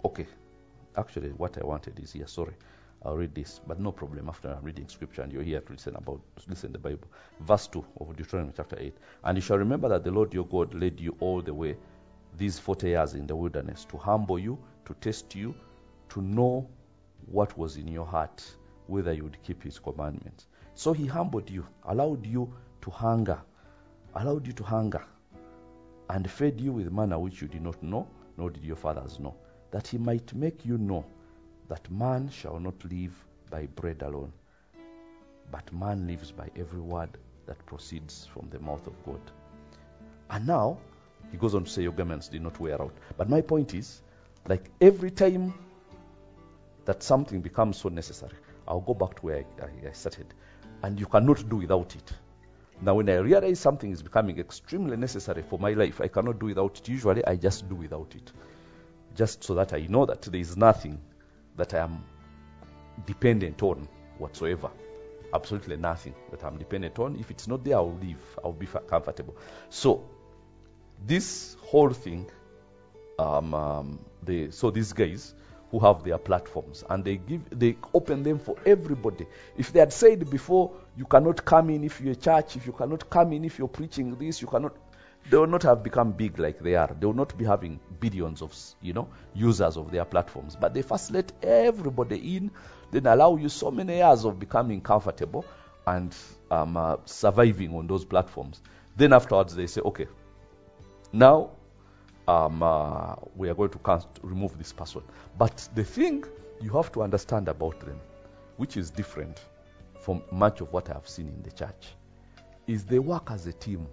B: Okay. Actually, what I wanted is here. Sorry. I'll read this, but no problem after I'm reading scripture and you're here to listen about listen the Bible. Verse two of Deuteronomy chapter eight. And you shall remember that the Lord your God led you all the way these forty years in the wilderness to humble you, to test you, to know what was in your heart, whether you would keep his commandments. So he humbled you, allowed you to hunger, allowed you to hunger, and fed you with manna which you did not know, nor did your fathers know, that he might make you know that man shall not live by bread alone, but man lives by every word that proceeds from the mouth of God. And now, he goes on to say your garments did not wear out. But my point is, like every time that something becomes so necessary, I'll go back to where I, I, I started. And you cannot do without it. Now, when I realize something is becoming extremely necessary for my life, I cannot do without it. Usually, I just do without it. Just so that I know that there is nothing that I am dependent on whatsoever. Absolutely nothing that I'm dependent on. If it's not there, I'll leave. I'll be comfortable. So, this whole thing, um, um, they, so these guys who have their platforms, and they give, they open them for everybody. If they had said before, you cannot come in if you're a church, if you cannot come in if you're preaching this, you cannot, they will not have become big like they are. They will not be having billions of, you know, users of their platforms. But they first let everybody in, then allow you so many years of becoming comfortable and um, uh, surviving on those platforms. Then afterwards they say, okay, now um, uh, we are going to cast, remove this person. But the thing you have to understand about them, which is different from much of what I have seen in the church, is they work as a team.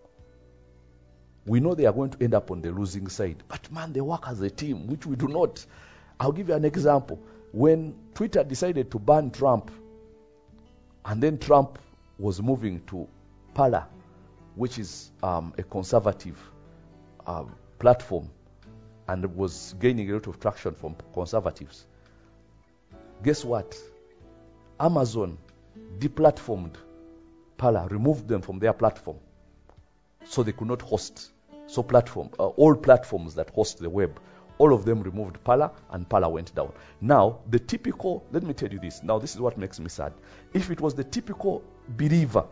B: We know they are going to end up on the losing side, but man, they work as a team, which we do not. I'll give you an example. When Twitter decided to ban Trump, and then Trump was moving to Parler, which is um, a conservative uh, platform, and was gaining a lot of traction from conservatives. Guess what? Amazon deplatformed Parler, removed them from their platform, so they could not host. So platform, uh, all platforms that host the web, all of them removed Parler, and Parler went down. Now, the typical, let me tell you this, now this is what makes me sad. If it was the typical believer,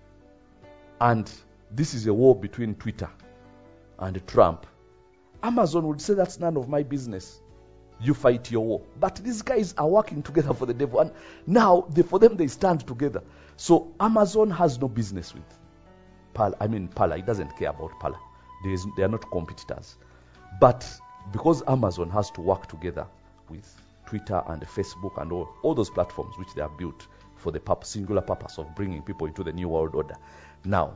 B: and this is a war between Twitter and Trump, Amazon would say that's none of my business. You fight your war. But these guys are working together for the devil, and now they, for them they stand together. So Amazon has no business with Parler. I mean Parler. It doesn't care about Parler. There is, they are not competitors. But because Amazon has to work together with Twitter and Facebook and all, all those platforms which they have built for the purpose, singular purpose of bringing people into the new world order. Now,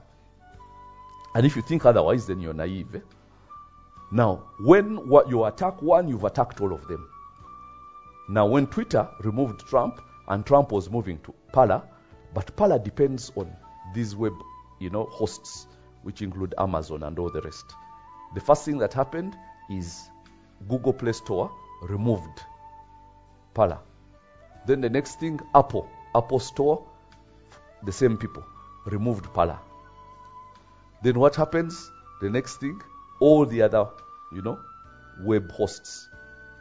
B: and if you think otherwise, then you're naive. Eh? Now, when what you attack one, you've attacked all of them. Now, when Twitter removed Trump, and Trump was moving to Parler, but Parler depends on these web, you know, hosts, which include Amazon and all the rest. The first thing that happened is Google Play Store removed Parler. Then the next thing, Apple, Apple Store, the same people, removed Parler. Then what happens? The next thing, all the other, you know, web hosts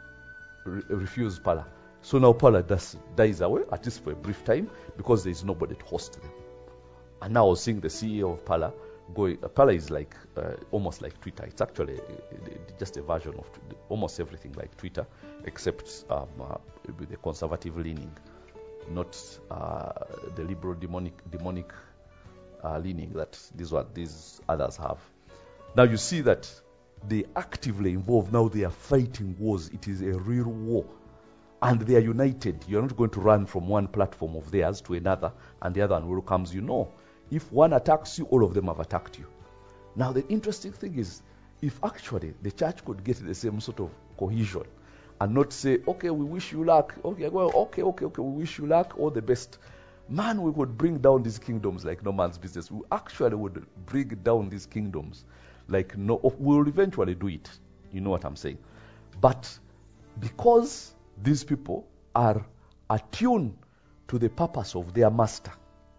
B: re- refuse Parler. So now Parler does, dies away, at least for a brief time, because there is nobody to host them. And now I was seeing the C E O of Parler going. Uh, Parler is like uh, almost like Twitter. It's actually uh, just a version of t- almost everything like Twitter, except um, uh, with the conservative leaning, not uh, the liberal demonic demonic uh, leaning that these what these others have. Now you see that they actively involved. Now they are fighting wars. It is a real war. And they are united. You're not going to run from one platform of theirs to another, and the other one welcomes you. No. If one attacks you, all of them have attacked you. Now the interesting thing is, if actually the church could get the same sort of cohesion and not say, okay, we wish you luck. Okay, well, okay, okay, okay, we wish you luck, all the best. Man, we would bring down these kingdoms like no man's business. We actually would bring down these kingdoms like no, we'll eventually do it. You know what I'm saying? But because these people are attuned to the purpose of their master,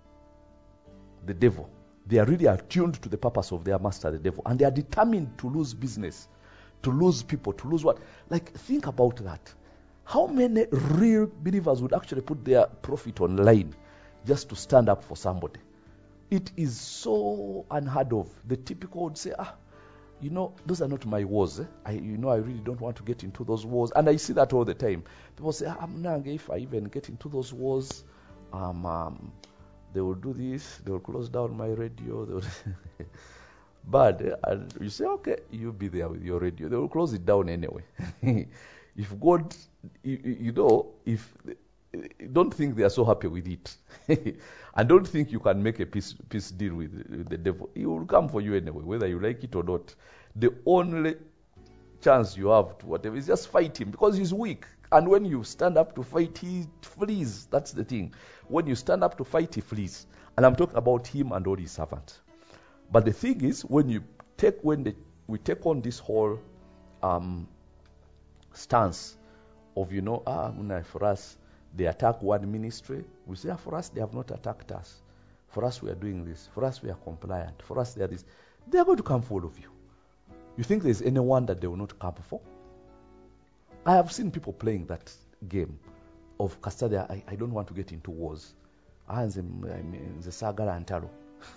B: the devil. They are really attuned to the purpose of their master, the devil. And they are determined to lose business. to lose people, to lose what? Like, think about that. How many real believers would actually put their profit online just to stand up for somebody? It is so unheard of. The typical would say, ah, you know, those are not my wars. Eh? I, you know, I really don't want to get into those wars. And I see that all the time. People say, ah, if I even get into those wars, um, um, they will do this, they will close down my radio. They will But eh, and you say, okay, you be there with your radio. They will close it down anyway. If God, you, you know, if don't think they are so happy with it, and don't think you can make a peace peace deal with, with the devil. He will come for you anyway, whether you like it or not. The only chance you have to whatever is just fight him, because he's weak. And when you stand up to fight, he flees. That's the thing. When you stand up to fight, he flees. And I'm talking about him and all his servants. But the thing is, when you take when the, we take on this whole um, stance of, you know, ah, for us, they attack one ministry. We say, ah, for us, they have not attacked us. For us, we are doing this. For us, we are compliant. For us, they are this. They are going to come for all of you. You think there's anyone that they will not come for? I have seen people playing that game of Castadia. I, I don't want to get into wars. Ah, the saga and Taro.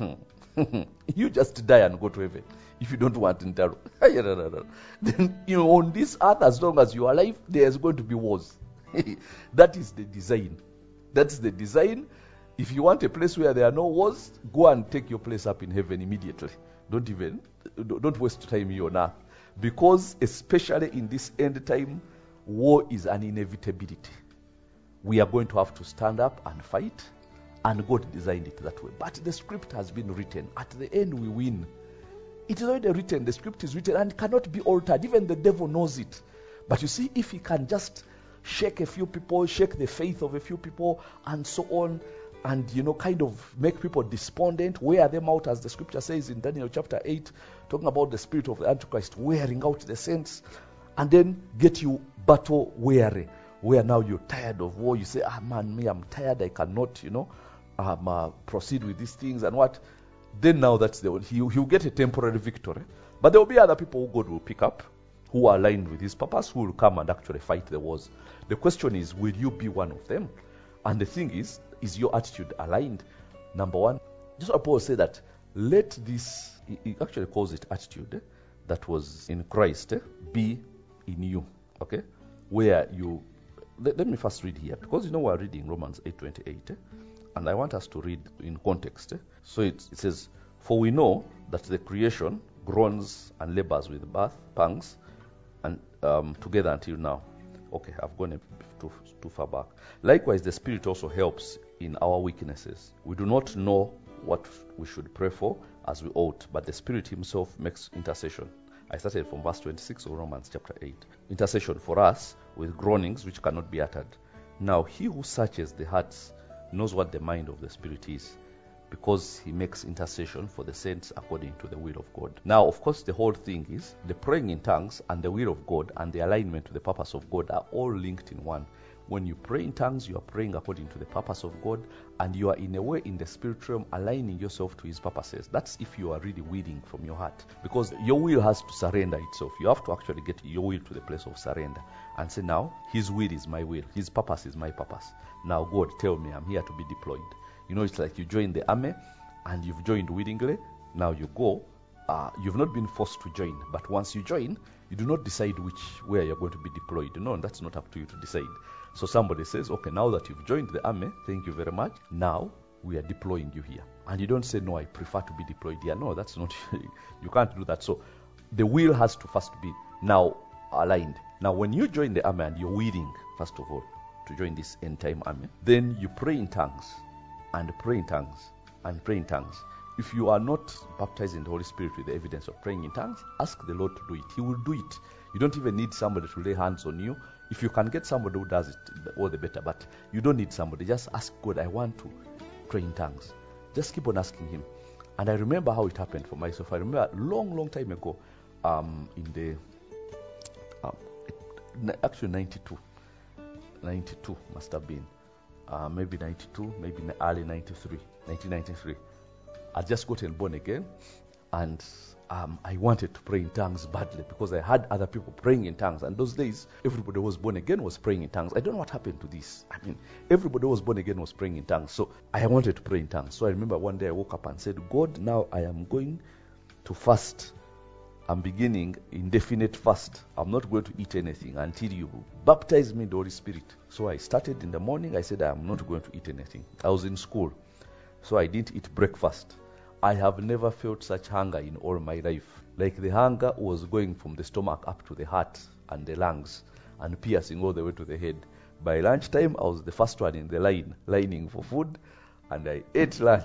B: You just die and go to heaven if you don't want Ntaro. Then, you know, on this earth, as long as you are alive, there's going to be wars. That is the design. That's the design. If you want a place where there are no wars, go and take your place up in heaven immediately. Don't even, don't waste time here on earth. Because especially in this end time, war is an inevitability. We are going to have to stand up and fight. And God designed it that way. But the script has been written. At the end, we win. It is already written. The script is written and cannot be altered. Even the devil knows it. But you see, if he can just shake a few people, shake the faith of a few people, and so on, and, you know, kind of make people despondent, wear them out, as the scripture says in Daniel chapter eight, talking about the spirit of the Antichrist wearing out the saints, and then get you battle weary, where now you're tired of war. You say, ah, man, me, I'm tired. I cannot, you know, Um, uh, proceed with these things and what, then now that's the he he'll get a temporary victory, but there will be other people who God will pick up, who are aligned with his purpose, who will come and actually fight the wars. The question is, will you be one of them? And the thing is, is your attitude aligned? Number one, just what Paul said, that let this, he actually calls it attitude, eh, that was in Christ, eh, be in you. Okay, where you let, let me first read here, because you know we're reading Romans eight twenty-eight. Eh? And I want us to read in context. Eh? So it, it says, for we know that the creation groans and labors with birth pangs, and um, together until now. Okay, I've gone too, too far back. Likewise, the Spirit also helps in our weaknesses. We do not know what we should pray for as we ought, but the Spirit himself makes intercession. I started from verse twenty-six of Romans chapter eight. Intercession for us with groanings which cannot be uttered. Now he who searches the hearts knows what the mind of the Spirit is, because he makes intercession for the saints according to the will of God. Now, of course, the whole thing is the praying in tongues and the will of God and the alignment to the purpose of God are all linked in one. When you pray in tongues, you are praying according to the purpose of God, and you are in a way in the spirit realm aligning yourself to his purposes. That's if you are really willing from your heart, because your will has to surrender itself. You have to actually get your will to the place of surrender and say, now his will is my will, his purpose is my purpose. Now God, tell me, I'm here to be deployed. You know, it's like you join the army and you've joined willingly. Now you go. Uh, you've not been forced to join, but once you join, you do not decide which where you're going to be deployed. No, that's not up to you to decide. So somebody says, okay, now that you've joined the army, thank you very much. Now we are deploying you here. And you don't say, no, I prefer to be deployed here. No, that's not, you can't do that. So the will has to first be now aligned. Now when you join the army and you're willing, first of all, to join this end time army, then you pray in tongues and pray in tongues and pray in tongues. If you are not baptized in the Holy Spirit with the evidence of praying in tongues, ask the Lord to do it. He will do it. You don't even need somebody to lay hands on you. If you can get somebody who does it, all the better. But you don't need somebody. Just ask God, I want to pray in tongues. Just keep on asking him. And I remember how it happened for myself. I remember a long, long time ago, um, in the, um, actually ninety-two. ninety-two must have been. Uh, maybe ninety-two, maybe early ninety-three, nineteen ninety-three. I just gotten born again, and um, I wanted to pray in tongues badly because I had other people praying in tongues. And those days, everybody who was born again was praying in tongues. I don't know what happened to this. I mean, everybody who was born again was praying in tongues. So I wanted to pray in tongues. So I remember one day I woke up and said, God, now I am going to fast. I'm beginning indefinite fast. I'm not going to eat anything until you baptize me in the Holy Spirit. So I started in the morning. I said, I am not going to eat anything. I was in school, so I didn't eat breakfast. I have never felt such hunger in all my life. Like the hunger was going from the stomach up to the heart and the lungs and piercing all the way to the head. By lunchtime, I was the first one in the line, lining for food, and I ate lunch.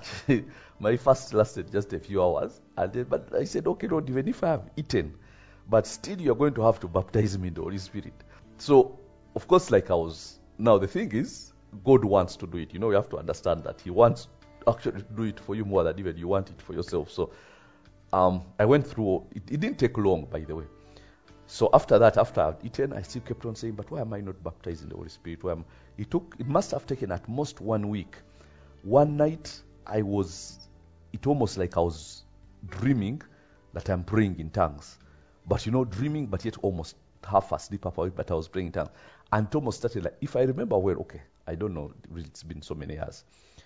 B: My fast lasted just a few hours. And then, but I said, okay, Lord, even if I have eaten, but still you're going to have to baptize me in the Holy Spirit. So, of course, like I was, now the thing is, God wants to do it. You know, you have to understand that He wants actually to do it for you more than even you want it for yourself. So, um, I went through, it, it didn't take long, by the way. So after that, after I'd eaten, I still kept on saying, but why am I not baptized in the Holy Spirit? Why am, it took, it must have taken at most one week. One night, I was, it almost like I was dreaming that I'm praying in tongues. But you know, dreaming, but yet almost half asleep, half awake, but I was praying in tongues. And it almost started like, if I remember well, okay, I don't know, it's been so many years.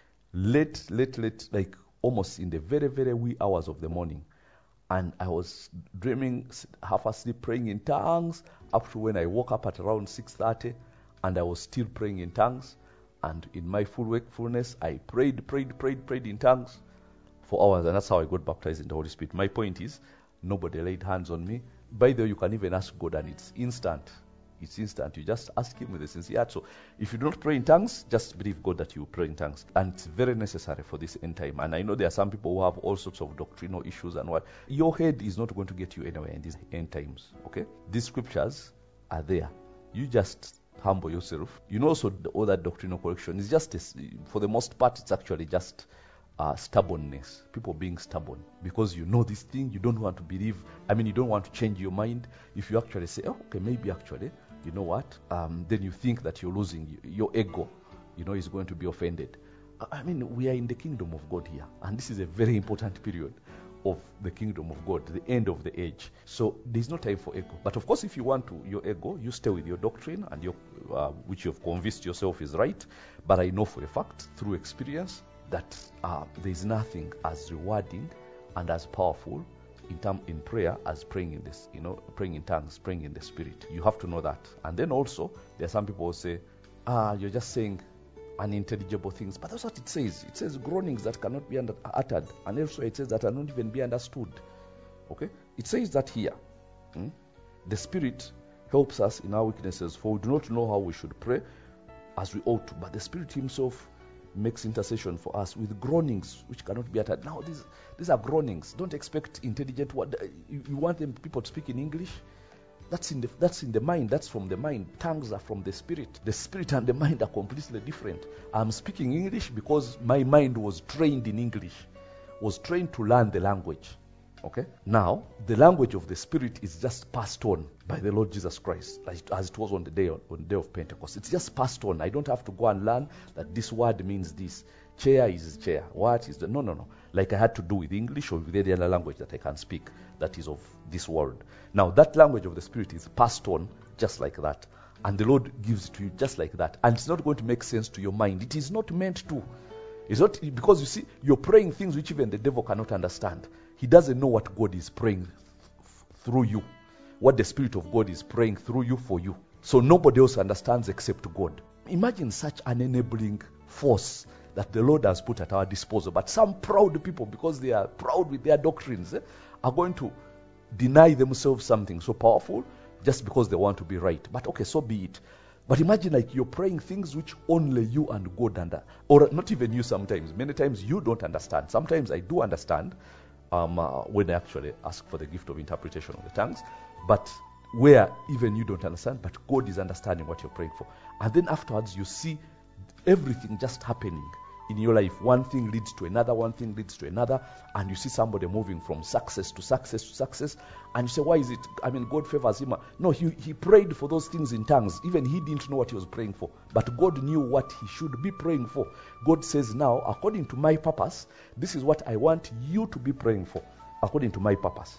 B: Late, late, late, like almost in the very, very wee hours of the morning. And I was dreaming, half asleep, praying in tongues, up to when I woke up at around six thirty, and I was still praying in tongues. And in my full wakefulness, I prayed, prayed, prayed, prayed in tongues for hours, and that's how I got baptized in the Holy Spirit. My point is, nobody laid hands on me. By the way, you can even ask God, and it's instant. It's instant. You just ask Him with a sincere heart. So if you don't pray in tongues, just believe God that you pray in tongues. And it's very necessary for this end time. And I know there are some people who have all sorts of doctrinal issues and what. Your head is not going to get you anywhere in these end times. Okay? These scriptures are there. You just humble yourself. You know, also the other doctrinal correction is just, a, for the most part, it's actually just uh, stubbornness. People being stubborn. Because you know this thing, you don't want to believe. I mean, you don't want to change your mind. If you actually say, oh, okay, maybe actually, you know what? Um, then you think that you're losing your ego, you know, is going to be offended. I mean, we are in the kingdom of God here, and this is a very important period of the kingdom of God, the end of the age. So there's no time for ego. But of course, if you want to your ego, you stay with your doctrine and your, uh, which you've convinced yourself is right. But I know for a fact, through experience, that uh, there's nothing as rewarding and as powerful in term in prayer as praying in this, you know, praying in tongues, praying in the Spirit. You have to know that. And then also, there are some people who say, ah, you're just saying unintelligible things. But that's what it says. It says groanings that cannot be under, uttered. And also it says that cannot even be understood. Okay? It says that here. Hmm? The Spirit helps us in our weaknesses, for we do not know how we should pray as we ought to. But the Spirit Himself makes intercession for us with groanings which cannot be uttered. Now, these these are groanings. Don't expect intelligent word. You, you want them people to speak in English? That's in the that's in the mind. That's from the mind. Tongues are from the Spirit. The Spirit and the mind are completely different. I'm speaking English because my mind was trained in English, was trained to learn the language. Okay? Now, the language of the Spirit is just passed on by the Lord Jesus Christ, as it was on the day on the day of Pentecost. It's just passed on. I don't have to go and learn that this word means this. Chair is chair. What is the... No, no, no. Like I had to do with English or with any other language that I can speak that is of this world. Now, that language of the Spirit is passed on just like that. And the Lord gives it to you just like that. And it's not going to make sense to your mind. It is not meant to. It's not, because you see, you're praying things which even the devil cannot understand. He doesn't know what God is praying f- through you, what the Spirit of God is praying through you for you. So nobody else understands except God. Imagine such an enabling force that the Lord has put at our disposal. But some proud people, because they are proud with their doctrines, eh, are going to deny themselves something so powerful just because they want to be right. But okay, so be it. But imagine like you're praying things which only you and God under, or not even you sometimes. Many times you don't understand. Sometimes I do understand um, uh, when I actually ask for the gift of interpretation of the tongues. But where even you don't understand, but God is understanding what you're praying for. And then afterwards you see everything just happening in your life. One thing leads to another, one thing leads to another, and you see somebody moving from success to success to success, and you say, why is it? I mean, God favors him. No, he, he prayed for those things in tongues. Even he didn't know what he was praying for, but God knew what he should be praying for. God says, now, according to my purpose, this is what I want you to be praying for, according to my purpose.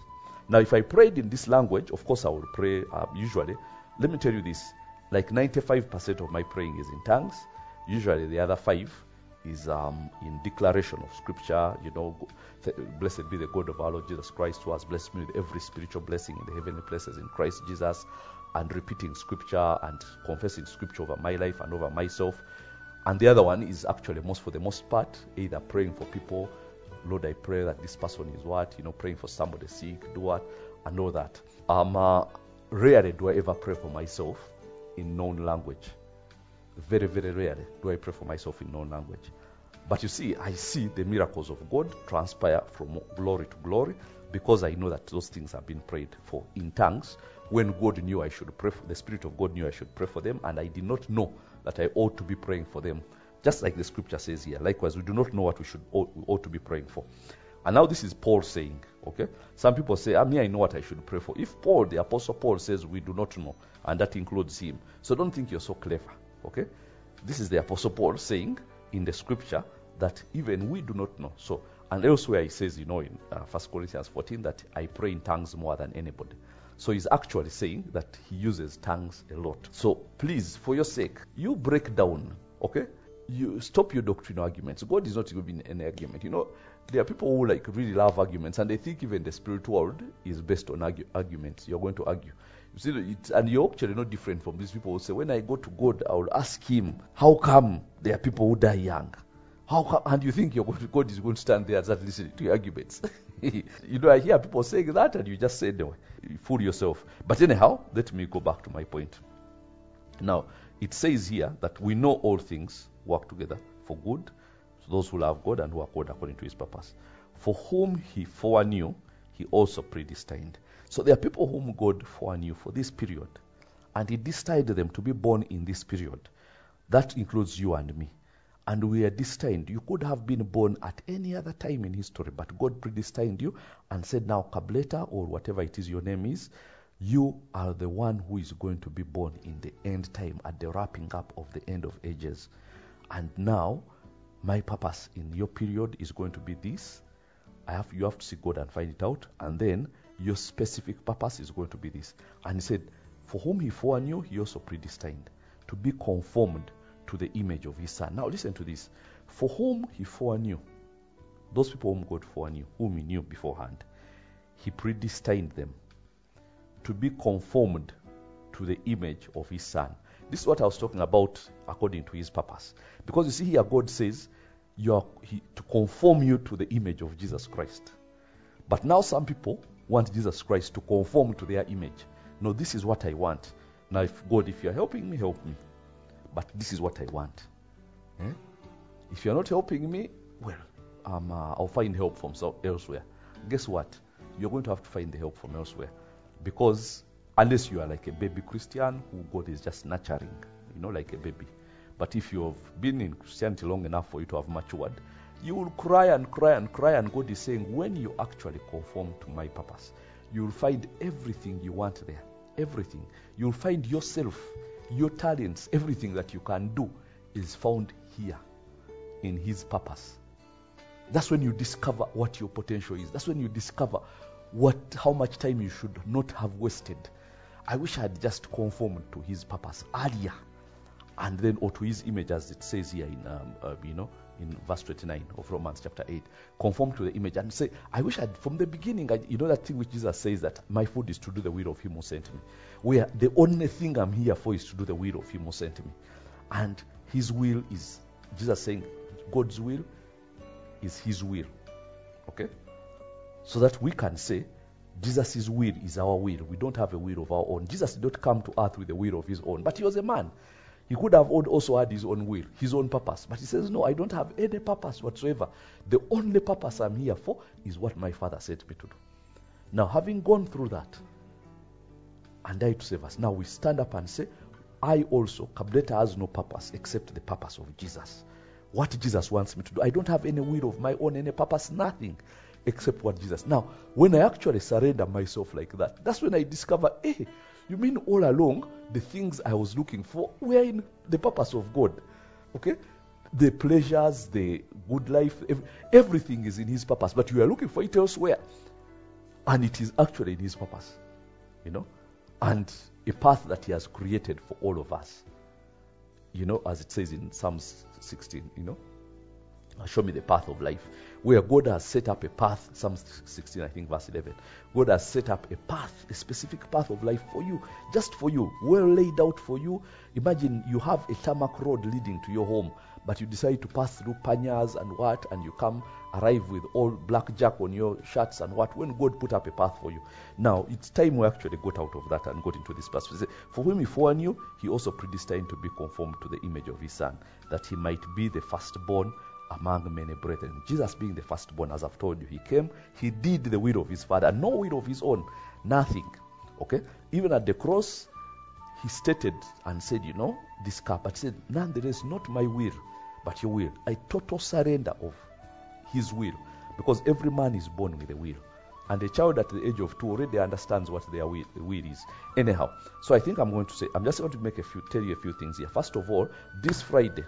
B: Now, if I prayed in this language, of course I will pray uh, usually. Let me tell you this, like ninety-five percent of my praying is in tongues. Usually the other five is um, in declaration of scripture, you know, blessed be the God of our Lord Jesus Christ, who has blessed me with every spiritual blessing in the heavenly places in Christ Jesus, and repeating scripture and confessing scripture over my life and over myself. And the other one is actually most for the most part, either praying for people, Lord, I pray that this person is what, you know, praying for somebody sick, do what, and all that. Um, uh, rarely do I ever pray for myself in known language. Very, very rarely do I pray for myself in known language. But you see, I see the miracles of God transpire from glory to glory because I know that those things have been prayed for in tongues. When God knew I should pray for, the Spirit of God knew I should pray for them, and I did not know that I ought to be praying for them. Just like the scripture says here. Likewise, we do not know what we should ought, we ought to be praying for. And now this is Paul saying, okay? Some people say, I mean, I know what I should pray for. If Paul, the Apostle Paul, says we do not know, and that includes him, so don't think you're so clever. Okay, this is the Apostle Paul saying in the scripture that even we do not know. So, and elsewhere he says, you know, in uh, First Corinthians fourteen, that I pray in tongues more than anybody. So he's actually saying that he uses tongues a lot. So please, for your sake, you break down, okay? You stop your doctrinal arguments. God is not even in any argument. You know, there are people who like really love arguments, and they think even the spiritual world is based on argue, arguments. You're going to argue. You see, it's, and you're actually not different from these people who say, when I go to God, I will ask him, how come there are people who die young? How come? And you think you're going to, God is going to stand there and start listening to your arguments. You know, I hear people saying that, and you just say, no, you fool yourself. But anyhow, let me go back to my point. Now, it says here that we know all things work together for good, to those who love God and who are called according to his purpose. For whom he foreknew, he also predestined. So there are people whom God foreknew for this period, and he destined them to be born in this period. That includes you and me. And we are destined. You could have been born at any other time in history, but God predestined you and said, now Kableta, or whatever it is your name is, you are the one who is going to be born in the end time, at the wrapping up of the end of ages. And now, my purpose in your period is going to be this. I have, you have to see God and find it out. And then, your specific purpose is going to be this. And he said, for whom he foreknew, he also predestined to be conformed to the image of his son. Now listen to this. For whom he foreknew, those people whom God foreknew, whom he knew beforehand, he predestined them to be conformed to the image of his son. This is what I was talking about according to his purpose. Because you see here, God says, you are he, to conform you to the image of Jesus Christ. But now some people want Jesus Christ to conform to their image. No, this is what I want. Now, if God, if you're helping me, help me. But this is what I want. Eh? If you're not helping me, well, um, uh, I'll find help from so- elsewhere. Guess what? You're going to have to find the help from elsewhere. Because unless you are like a baby Christian who God is just nurturing, you know, like a baby. But if you have been in Christianity long enough for you to have matured, you will cry and cry and cry, and God is saying, when you actually conform to my purpose, you will find everything you want there. Everything. You'll find yourself, your talents, everything that you can do is found here in his purpose. That's when you discover what your potential is. That's when you discover what, how much time you should not have wasted. I wish I had just conformed to his purpose earlier, and then, or to his image, as it says here in, um, uh, you know, in verse twenty-nine of Romans chapter eight. Conform to the image, and say, I wish I'd, from the beginning, I, you know that thing which Jesus says that my food is to do the will of him who sent me. Where the only thing I'm here for is to do the will of him who sent me. And his will is, Jesus saying, God's will is his will. Okay? So that we can say, Jesus' will is our will. We don't have a will of our own. Jesus did not come to earth with a will of his own, but he was a man. He could have also had his own will, his own purpose. But he says, no, I don't have any purpose whatsoever. The only purpose I'm here for is what my Father sent me to do. Now, having gone through that, and died to save us, now we stand up and say, I also, Kableta has no purpose except the purpose of Jesus. What Jesus wants me to do. I don't have any will of my own, any purpose, nothing except what Jesus. Now, when I actually surrender myself like that, that's when I discover, hey, you mean all along, the things I was looking for were in the purpose of God. Okay? The pleasures, the good life, everything is in his purpose. But you are looking for it elsewhere. And it is actually in his purpose, you know, and a path that he has created for all of us. You know, as it says in Psalms sixteen, you know, show me the path of life, where God has set up a path. Psalms sixteen, I think, verse eleven. God has set up a path, a specific path of life for you, just for you, well laid out for you. Imagine you have a tarmac road leading to your home, but you decide to pass through panyas and what, and you come arrive with all blackjack on your shirts and what, when God put up a path for you. Now, it's time we actually got out of that and got into this path. For whom he foreknew, he also predestined to be conformed to the image of his Son, that he might be the firstborn among many brethren. Jesus being the firstborn, as I've told you, he came, he did the will of his Father, no will of his own, nothing. Okay? Even at the cross, he stated and said, you know, this cup, but said, nonetheless, not my will, but your will. A total surrender of his will, because every man is born with a will, and a child at the age of two already understands what their will, will is. Anyhow, so I think I'm going to say, I'm just going to make a few, tell you a few things here. First of all, this Friday,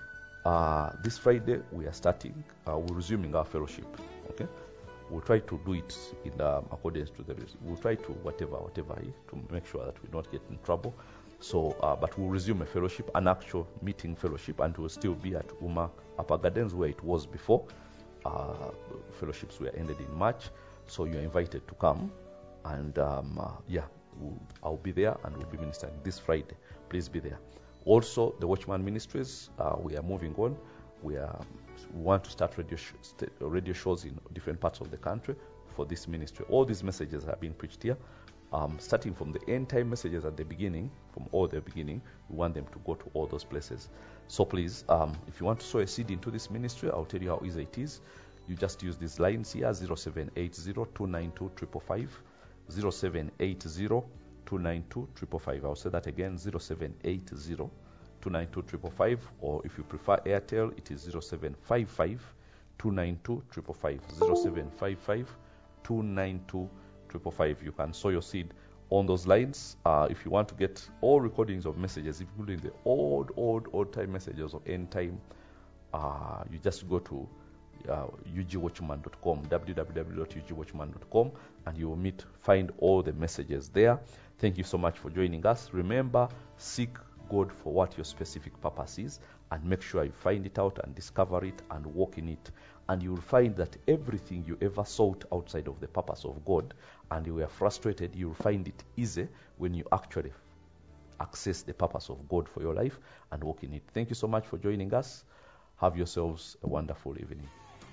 B: uh, this Friday we are starting, uh, we're resuming our fellowship. Okay, we'll try to do it in um, accordance to the, we'll try to whatever, whatever, to make sure that we don't get in trouble. So, uh, but we'll resume a fellowship, an actual meeting fellowship, and we'll still be at Uma Upper Gardens where it was before. Uh, fellowships were ended in March, so you're invited to come, and um, uh, yeah, we'll, I'll be there and we'll be ministering this Friday. Please be there. Also, the Watchman Ministries, uh, we are moving on. We are we want to start radio sh- st- radio shows in different parts of the country for this ministry. All these messages have been preached here. Um, starting from the end time messages at the beginning, from all the beginning, we want them to go to all those places. So please, um, if you want to sow a seed into this ministry, I'll tell you how easy it is. You just use these lines here: zero seven eight zero two nine two five five five, zero seven eight zero two nine two five five five. I'll say that again: zero seven eight zero two nine two five five five, or if you prefer Airtel, it is zero seven five five two nine two five five five, zero seven five five two nine two five five five. You can sow your seed on those lines. Uh, if you want to get all recordings of messages, including the old, old, old time messages of end time, uh, you just go to uh, u g watchman dot com, w w w dot u g watchman dot com, and you will meet, find all the messages there. Thank you so much for joining us. Remember, seek God for what your specific purpose is, and make sure you find it out and discover it and walk in it. And you will find that everything you ever sought outside of the purpose of God and you were frustrated, you will find it easy when you actually access the purpose of God for your life and walk in it. Thank you so much for joining us. Have yourselves a wonderful evening.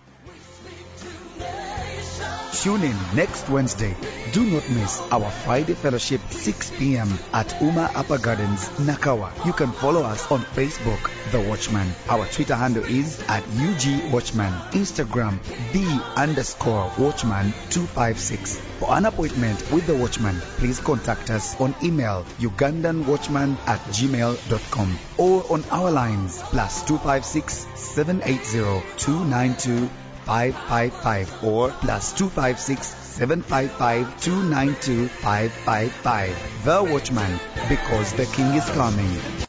A: Tune in next Wednesday. Do not miss our Friday fellowship, six p.m. at Uma Upper Gardens, Nakawa. You can follow us on Facebook, The Watchman. Our Twitter handle is at U G Watchman. Instagram, The underscore Watchman two five six. For an appointment with The Watchman, please contact us on email, ugandan watchman at gmail dot com, or on our lines, plus two five six seven eight zero two nine two five five five, or plus two five six seven five five two nine two five five five. The Watchman, because the King is coming.